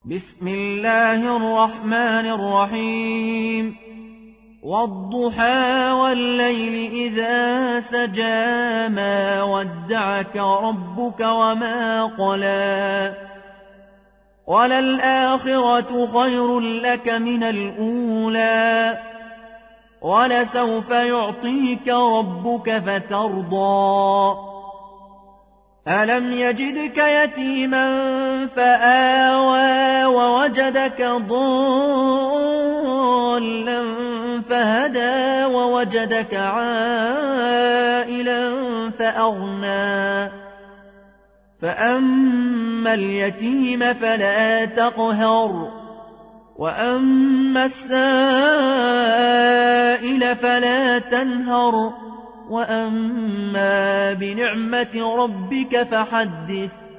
بسم الله الرحمن الرحيم والضحى والليل إذا سجى ما ودعك ربك وما قلى وللآخرة خير لك من الأولى ولسوف يعطيك ربك فترضى ألم يجدك يتيما فآوى ووجدك ضالا فهدى ووجدك عائلا فأغنى فأما اليتيم فلا تقهر وأما السائل فلا تنهر وأما بنعمة ربك فحدث